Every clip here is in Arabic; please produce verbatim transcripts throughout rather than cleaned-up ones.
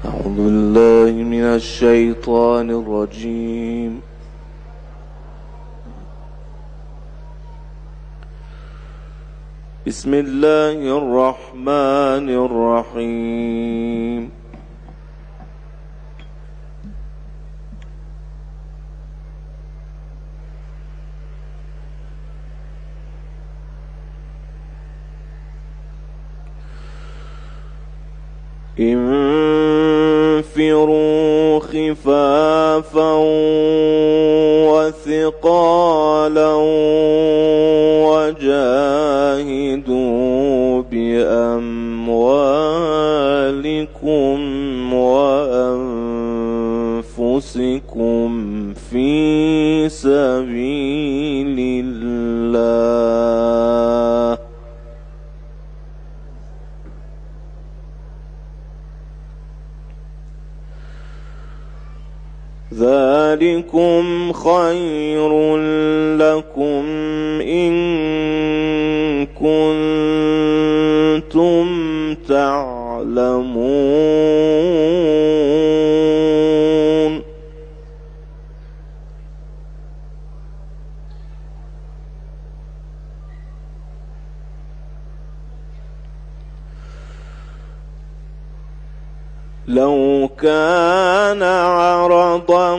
أعوذ بالله من الشيطان الرجيم. بسم الله الرحمن الرحيم. انفروا خفافا وثقالا وجاهدوا بأموالكم وأنفسكم في سبيل الله ذلكم خير لكم إن كنتم تعلمون. لو كان عرضا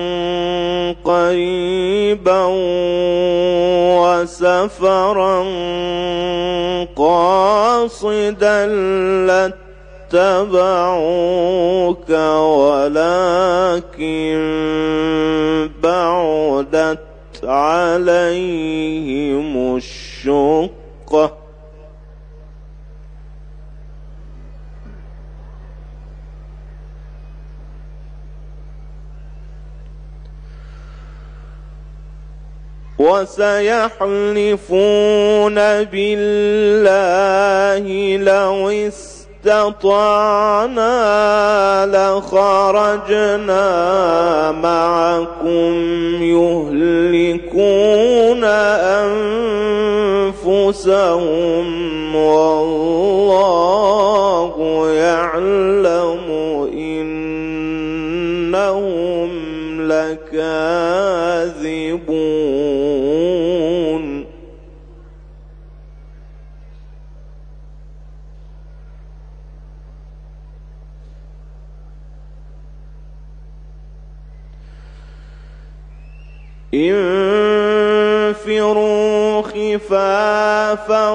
قريبا وسفرا قاصدا لاتبعوك ولكن بعدت عليهم الشقة وسيحلفون بالله لو استطعنا لخرجنا معكم يهلكون أنفسهم والله يعلم إنهم لكاذبون. انفروا خفافا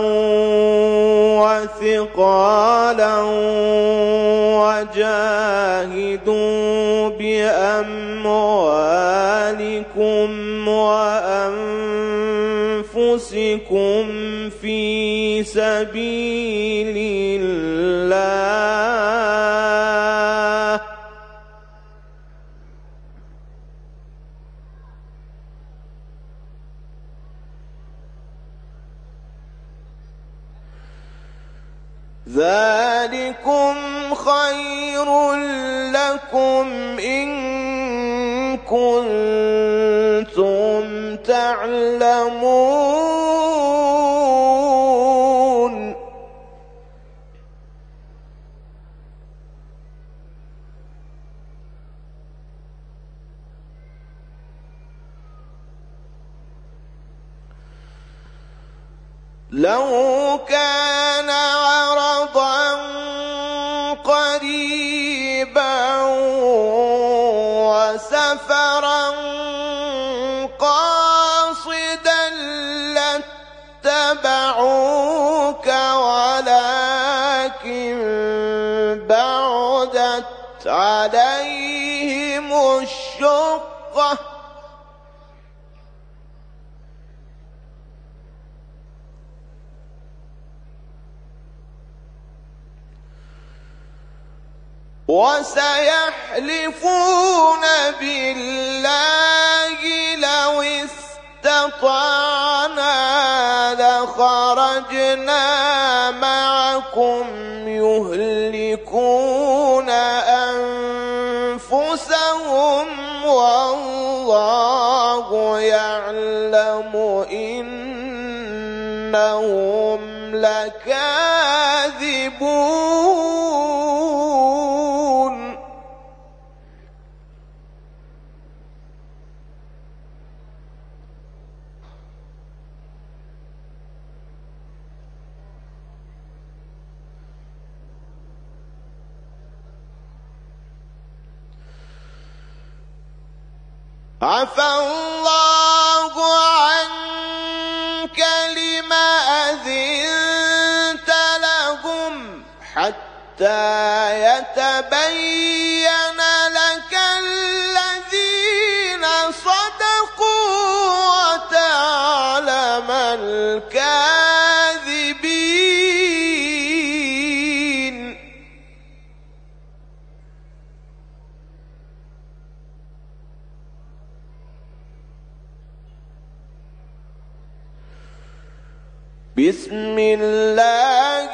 وثقالا وجاهدوا بأموالكم وأنفسكم في سبيل الله ذلكم خير لكم إن كنتم تعلمون. لو كان عرضا قريبا وسفرا قاصدا لاتبعوك ولكن بعدت عليهم الشقة وسيحلفون بالله لو استطعنا لخرجنا معكم يهلكون أنفسهم والله يعلم إنهم لكاذبون. عفى الله عنك لم أذنت لهم حتى يتبين لك الذين صدقوا وتعلم الكاذبين. بسم الله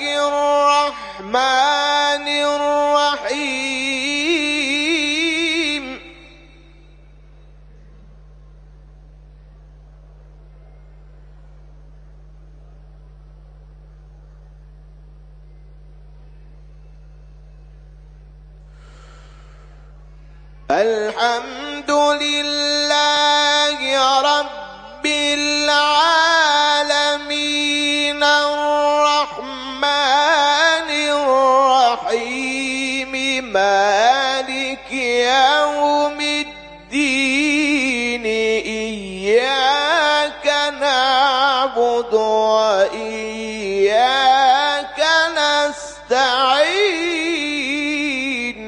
الرحمن الرحيم. الحمد لله رب العالمين الرحمن الرحيم مالك يوم الدين إياك نعبد وإياك نستعين.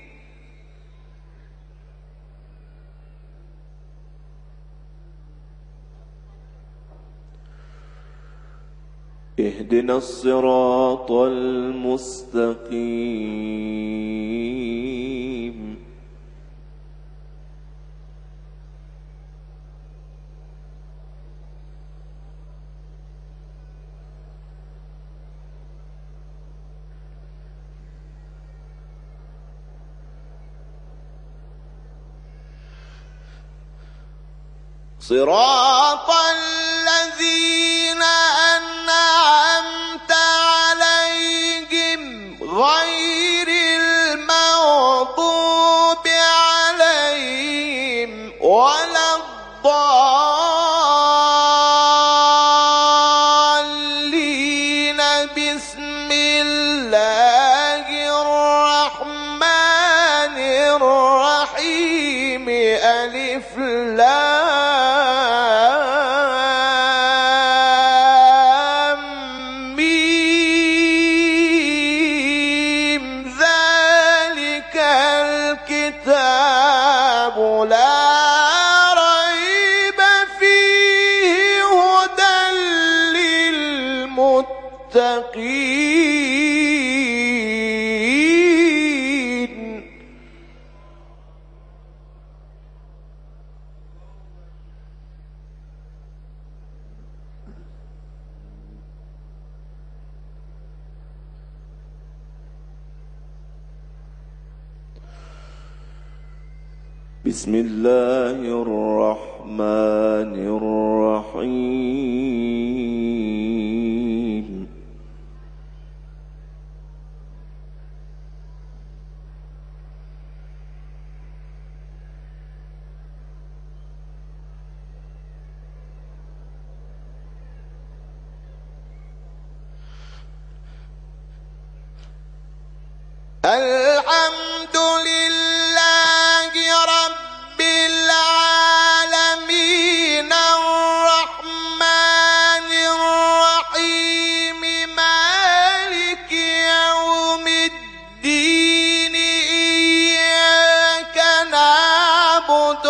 اهدنا الصراط المستقيم. صراط الذين أنعمت عليهم غير المغضوب عليهم ولا الضالين. بسم الله الرحمن الرحيم. ألف لام ميم. ذلك الكتاب لا ريب فيه هدى للمتقين. بسم الله الرحمن الرحيم. الحمد لله رب العالمين الرحمن الرحيم مالك يوم الدين إياك نعبد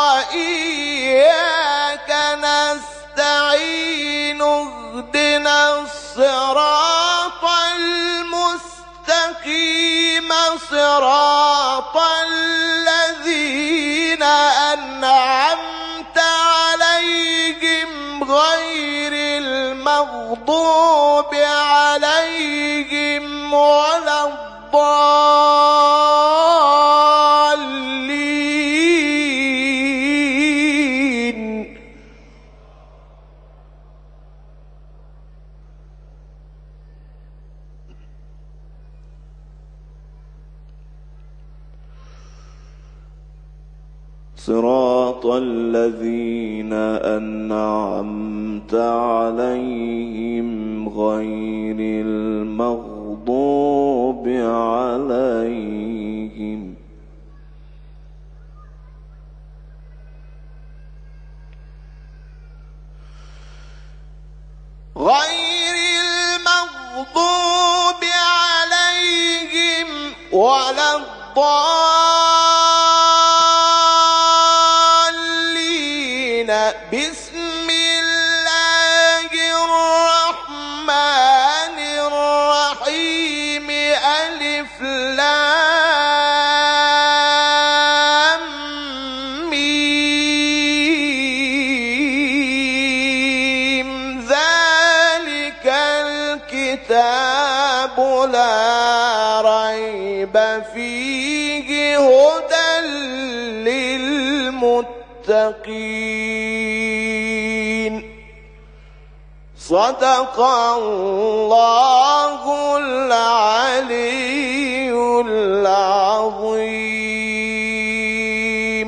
وإياك نستعين. اهدنا الصراط المستقيم صراط الذين أنعمت عليهم غير المغضوب عليهم ولا الضالين. صراط الذين أنعمت عليهم غير المغضوب عليهم ولا الضالين. بسم الله الرحمن الرحيم. ألف لام ميم. ذلك الكتاب لا ريب فيه هدى للمتقين. صدق الله العلي